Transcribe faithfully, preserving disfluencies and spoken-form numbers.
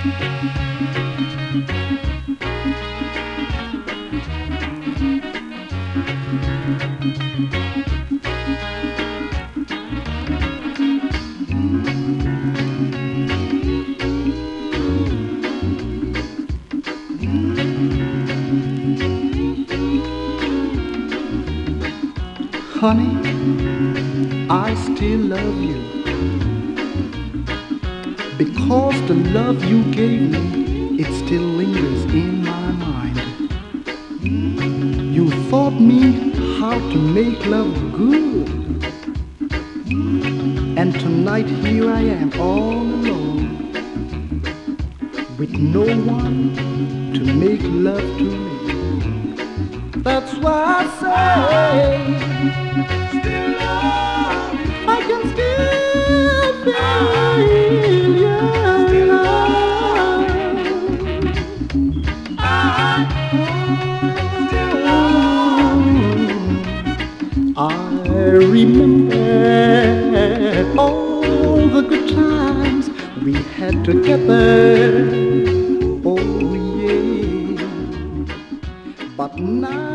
Honey, I still love you because the love you gave me, it still lingers in my mind. You taught me how to make love good, and tonight here I am all alone, with no one to make love to me. That's why I say still love you. I can still feel your love. I still love you. I remember all the good times we had together. Oh yeah, but now